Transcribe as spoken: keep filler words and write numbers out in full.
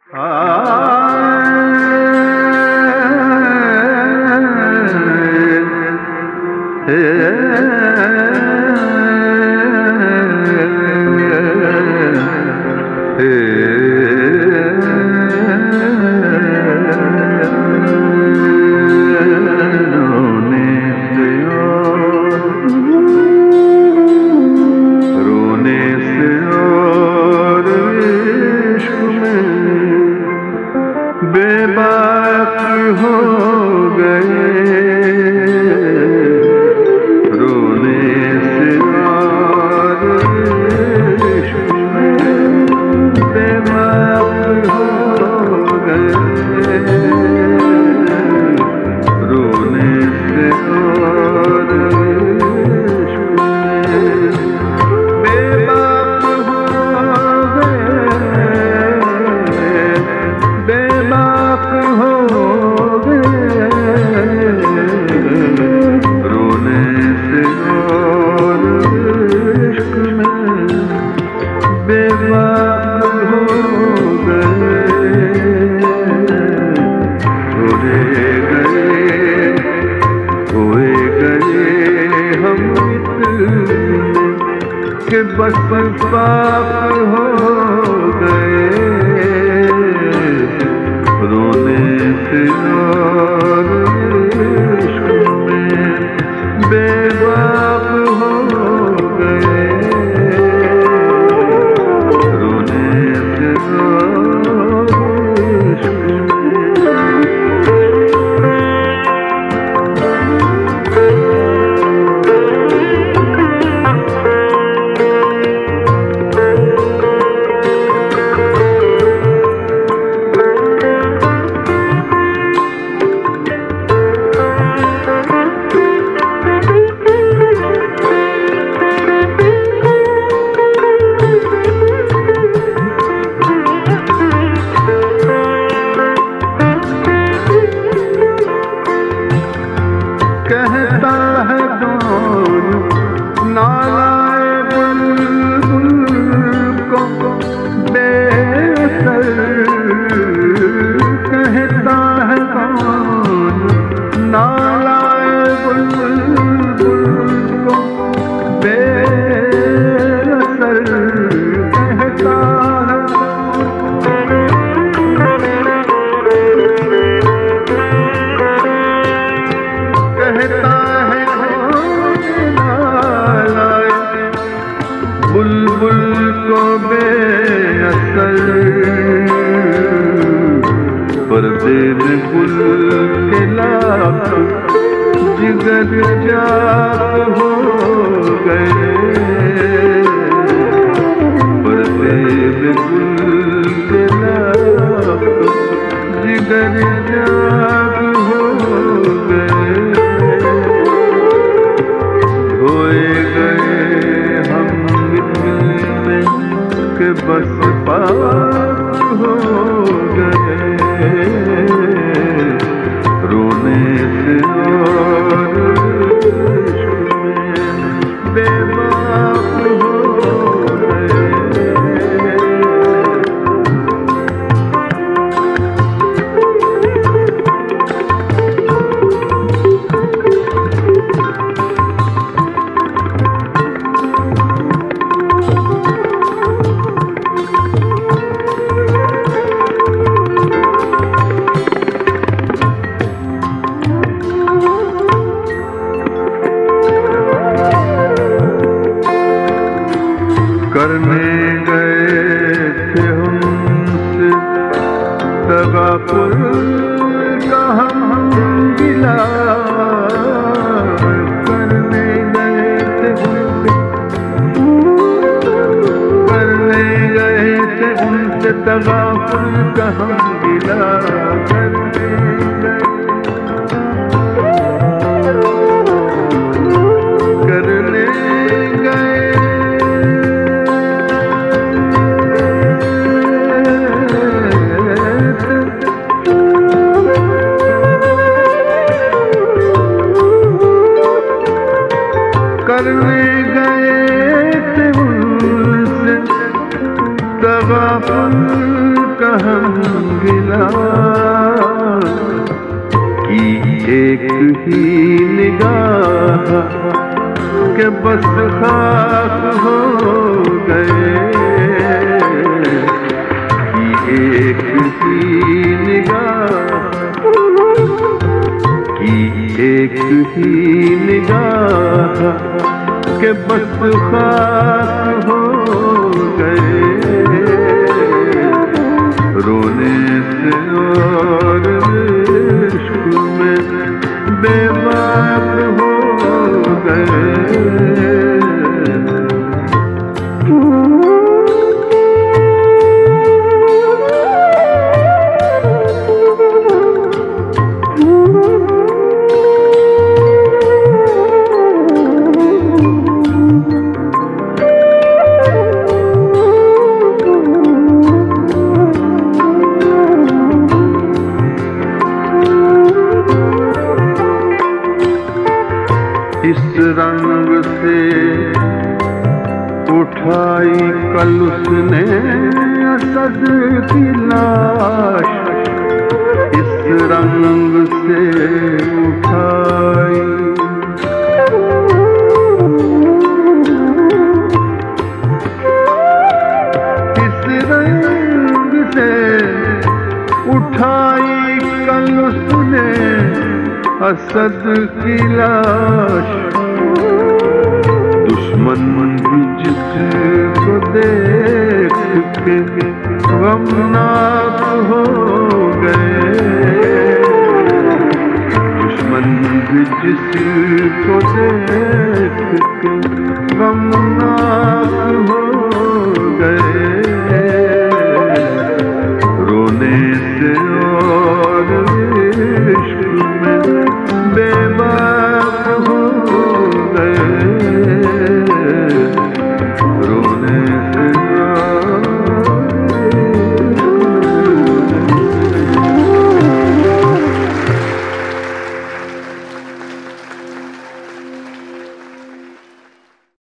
के बस पाप हो गए, रोने से और इश्क में बेबाक हो गए, रोने से और इश्क कहता है कौन नालाए बुलबुल को बेअसर, कहता है कौन नालाए बुलबुल को बेअसर, कहता है कहता है बुलबुल को बेअसर, पर्दे में गुल के लाख जिगर जाग हो गए, पर्दे में गुल के लाख जिगर जाग हो गए, धोए गए हम मिलने के बस पार हो गए, रोने से और इश्क में बेबाक हो गए। करने गए थे हमसे तगापुर का हम गिला, करने गए थे उनसे करने गए थे उनसे तगापुर का हम गिला, करने गए करने गए करने गए थे उनसे तगापुर का रहमदिला की एक ही निगाह के बस खाक हो गए, की एक ही निगाह की एक ही निगाह के बस खाक हो गए। रोने से और इश्क में बेबाक हो गए। इस रंग से उठाई कल उसने असद की लाश, इस रंग से उठाई इस रंग से उठाई कल उसने असद की लाश। दुश्मन भी जिसको देख के गमनाक हो गए, दुश्मन भी जिसको देख के गमनाक हो